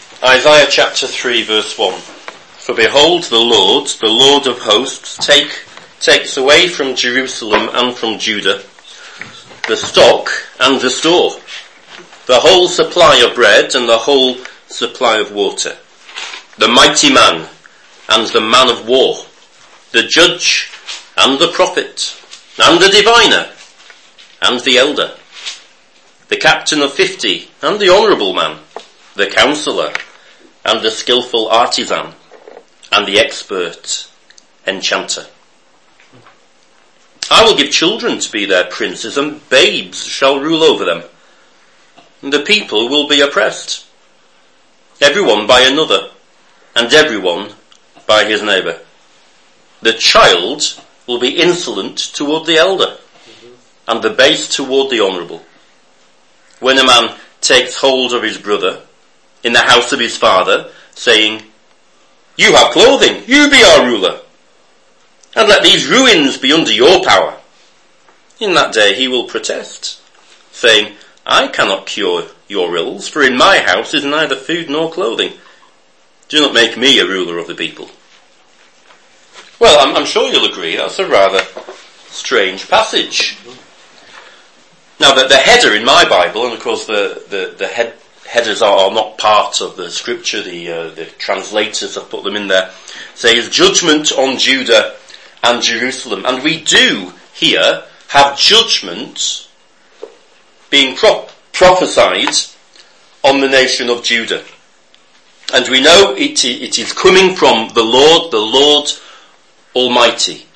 Isaiah chapter 3 verse 1. For behold, the Lord of hosts, takes away from Jerusalem and from Judah the stock and the store, the whole supply of bread and the whole supply of water, the mighty man and the man of war, the judge and the prophet, and the diviner and the elder, the captain of 50 and the honourable man, the counsellor and the skillful artisan, and the expert enchanter. I will give children to be their princes, and babes shall rule over them. And the people will be oppressed, everyone by another, and everyone by his neighbour. The child will be insolent toward the elder, and the base toward the honourable. When a man takes hold of his brother in the house of his father, saying, You have clothing, you be our ruler, and let these ruins be under your power. In that day he will protest, saying, I cannot cure your ills, for in my house is neither food nor clothing. Do not make me a ruler of the people. Well, I'm sure you'll agree that's a rather strange passage. Now, the header in my Bible, and of course the headers are not part of the scripture, the translators have put them in there, says judgment on Judah and Jerusalem. And we do here have judgment being prophesied on the nation of Judah. And we know it is coming from the Lord Almighty.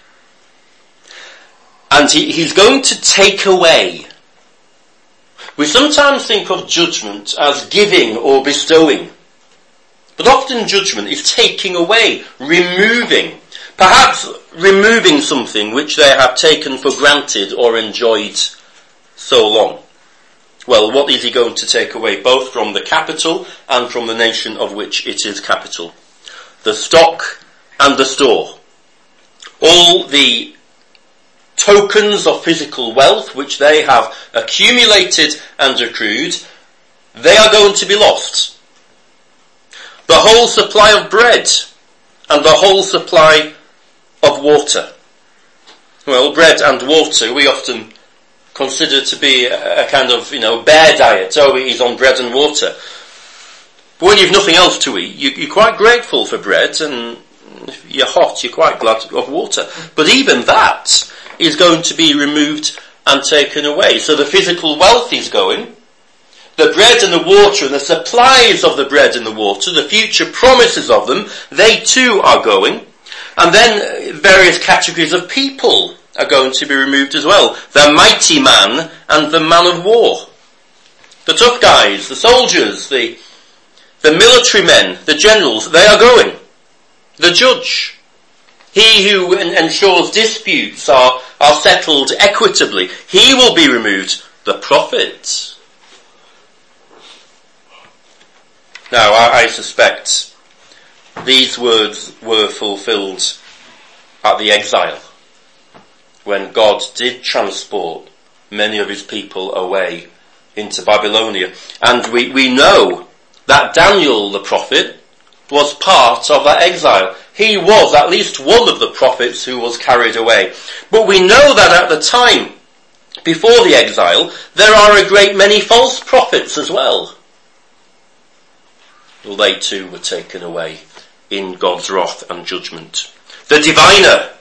And he's going to take away. We sometimes think of judgment as giving or bestowing. But often judgment is taking away, removing. Perhaps removing something which they have taken for granted or enjoyed so long. Well, what is he going to take away, both from the capital and from the nation of which it is capital? The stock and the store. All the tokens of physical wealth which they have accumulated and accrued, they are going to be lost. The whole supply of bread and the whole supply of water. Well, bread and water we often consider to be a kind of, bear diet. Oh, he's on bread and water. But when you've nothing else to eat, you're quite grateful for bread, and if you're hot, you're quite glad of water. But even that is going to be removed and taken away. So the physical wealth is going. The bread and the water and the supplies of the bread and the water, the future promises of them, they too are going. And then various categories of people are going to be removed as well. The mighty man and the man of war. The tough guys, the soldiers, the military men, the generals, they are going. The judge, he who ensures disputes are settled equitably, he will be removed. The prophet. Now, I suspect these words were fulfilled at the exile, when God did transport many of his people away into Babylonia. And we know that Daniel the prophet was part of that exile. He was at least one of the prophets who was carried away. But we know that at the time, before the exile, there are a great many false prophets as well. Well, they too were taken away in God's wrath and judgment. The diviner.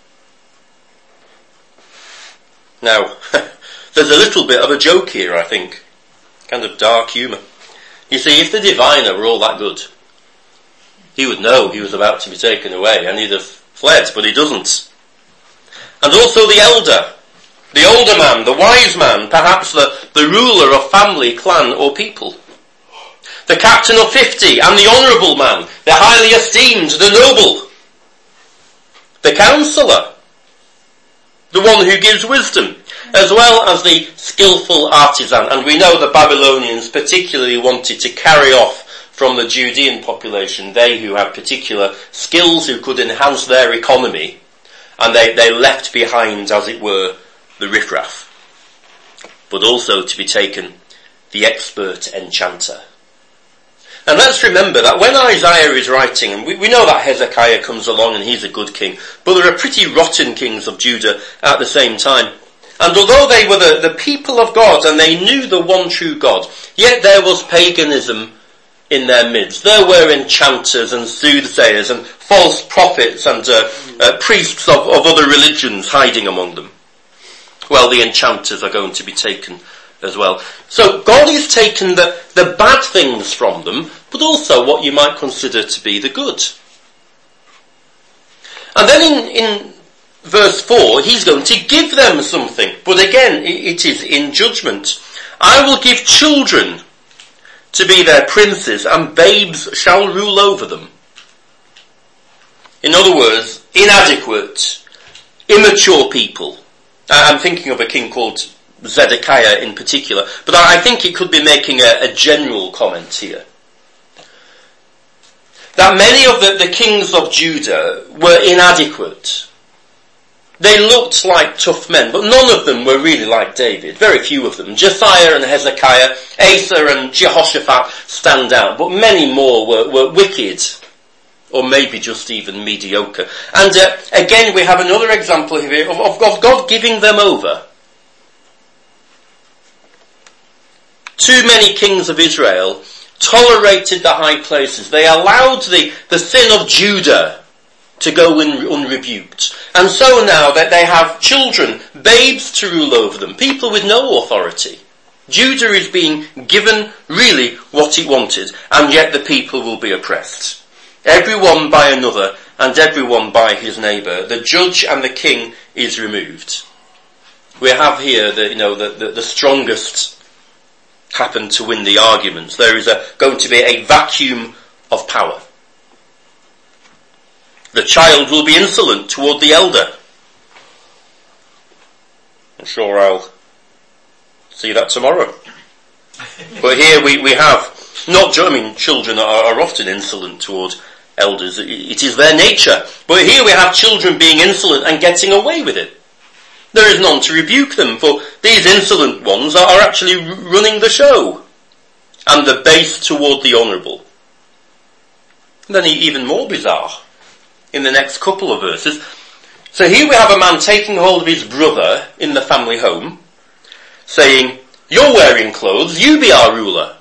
Now, there's a little bit of a joke here, I think. Kind of dark humour. You see, if the diviner were all that good, he would know he was about to be taken away and he'd have fled, but he doesn't. And also the elder, the older man, the wise man, perhaps the ruler of family, clan or people. The captain of 50 and the honourable man, the highly esteemed, the noble. The counsellor, the one who gives wisdom, as well as the skillful artisan. And we know the Babylonians particularly wanted to carry off from the Judean population, they who had particular skills who could enhance their economy, and they left behind, as it were, the riffraff. But also to be taken the expert enchanter. And let's remember that when Isaiah is writing, and we know that Hezekiah comes along and he's a good king, but there are pretty rotten kings of Judah at the same time. And although they were the people of God and they knew the one true God, yet there was paganism in their midst. There were enchanters and soothsayers and false prophets and priests of other religions hiding among them. Well, the enchanters are going to be taken as well. So God is taking the bad things from them, but also what you might consider to be the good. And then in verse 4, he's going to give them something. But again, it is in judgment. I will give children to be their princes, and babes shall rule over them. In other words, inadequate, immature people. I'm thinking of a king called Zedekiah in particular, but I think it could be making a general comment here. That many of the kings of Judah were inadequate. They looked like tough men, but none of them were really like David. Very few of them. Josiah and Hezekiah, Asa and Jehoshaphat stand out, but many more were wicked, or maybe just even mediocre. And again, we have another example here of God giving them over. Too many kings of Israel tolerated the high places. They allowed the sin of Judah to go unrebuked. And so now that they have children, babes to rule over them, people with no authority. Judah is being given really what it wanted, and yet the people will be oppressed. Everyone by another, and everyone by his neighbour. The judge and the king is removed. We have here the strongest happen to win the arguments. There is going to be a vacuum of power. The child will be insolent toward the elder. I'm sure I'll see that tomorrow. But here we have, children are often insolent toward elders. It is their nature. But here we have children being insolent and getting away with it. There is none to rebuke them, for these insolent ones are actually running the show. And the base toward the honourable. Then even more bizarre, in the next couple of verses. So here we have a man taking hold of his brother in the family home, saying, "You're wearing clothes, you be our ruler."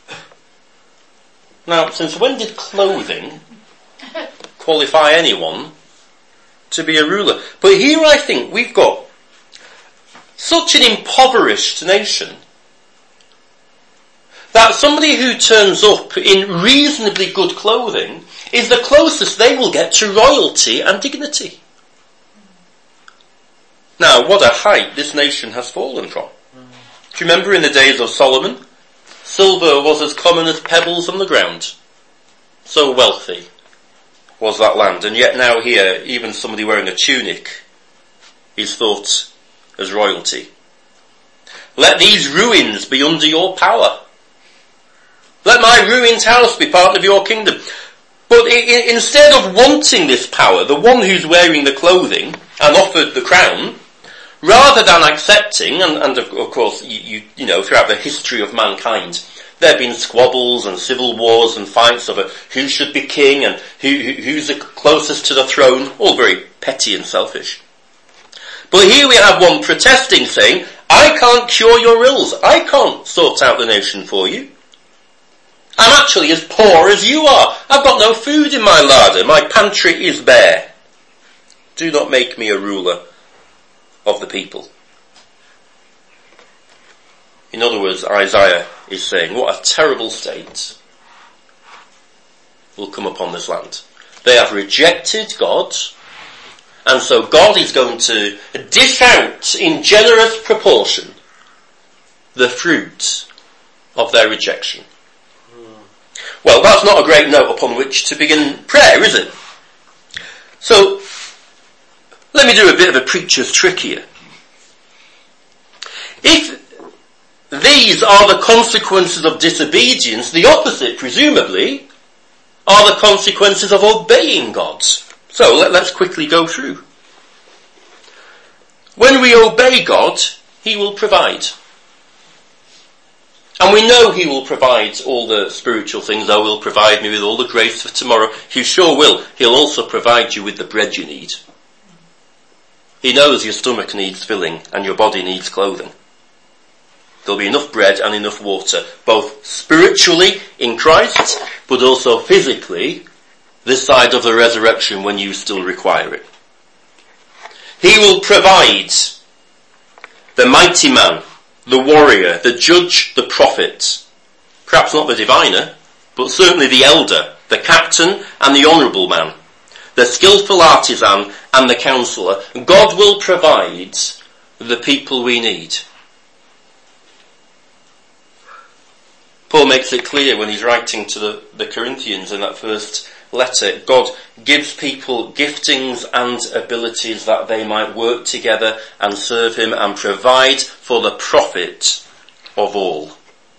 Now, since when did clothing qualify anyone to be a ruler? But here I think we've got such an impoverished nation that somebody who turns up in reasonably good clothing is the closest they will get to royalty and dignity. Now, what a height this nation has fallen from. Do you remember in the days of Solomon? Silver was as common as pebbles on the ground. So wealthy was that land. And yet now here, even somebody wearing a tunic is thought as royalty. Let these ruins be under your power. Let my ruined house be part of your kingdom. But instead of wanting this power, the one who's wearing the clothing and offered the crown, rather than accepting, and of course, you know, throughout the history of mankind, there have been squabbles and civil wars and fights over who should be king and who's the closest to the throne, all very petty and selfish. But here we have one protesting, saying, I can't cure your ills. I can't sort out the nation for you. I'm actually as poor as you are. I've got no food in my larder. My pantry is bare. Do not make me a ruler of the people. In other words, Isaiah is saying, what a terrible state will come upon this land. They have rejected God, and so God is going to dish out in generous proportion the fruit of their rejection. Well, that's not a great note upon which to begin prayer, is it? So, let me do a bit of a preacher's trick here. If these are the consequences of disobedience, the opposite, presumably, are the consequences of obeying God. So, let's quickly go through. When we obey God, He will provide. And we know he will provide all the spiritual things. "Oh, he'll provide me with all the grace for tomorrow." He sure will. He'll also provide you with the bread you need. He knows your stomach needs filling and your body needs clothing. There'll be enough bread and enough water, both spiritually in Christ, but also physically this side of the resurrection when you still require it. He will provide the mighty man, the warrior, the judge, the prophet, perhaps not the diviner, but certainly the elder, the captain and the honourable man, the skillful artisan and the counsellor. God will provide the people we need. Paul makes it clear when he's writing to the Corinthians in that first letter. God gives people giftings and abilities that they might work together and serve him and provide for the profit of all.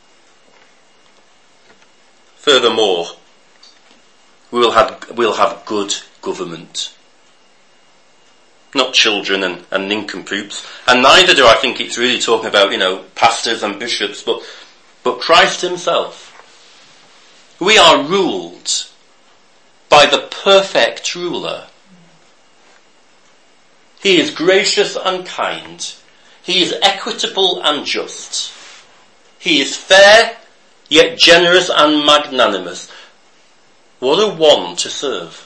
Furthermore, we'll have good government. Not children and nincompoops. And neither do I think it's really talking about, pastors and bishops, but Christ himself. We are ruled by the perfect ruler. He is gracious and kind. He is equitable and just. He is fair, yet generous and magnanimous. What a one to serve.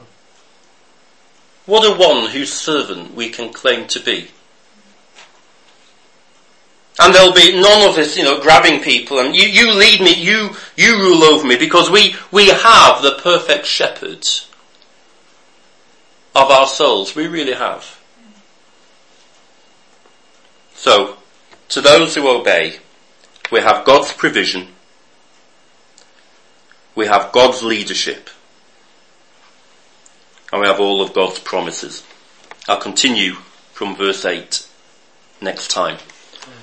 What a one whose servant we can claim to be. And there'll be none of us, grabbing people and you lead me, you rule over me, because we have the perfect shepherd of our souls. We really have. So, to those who obey, we have God's provision. We have God's leadership. And we have all of God's promises. I'll continue from verse 8 next time.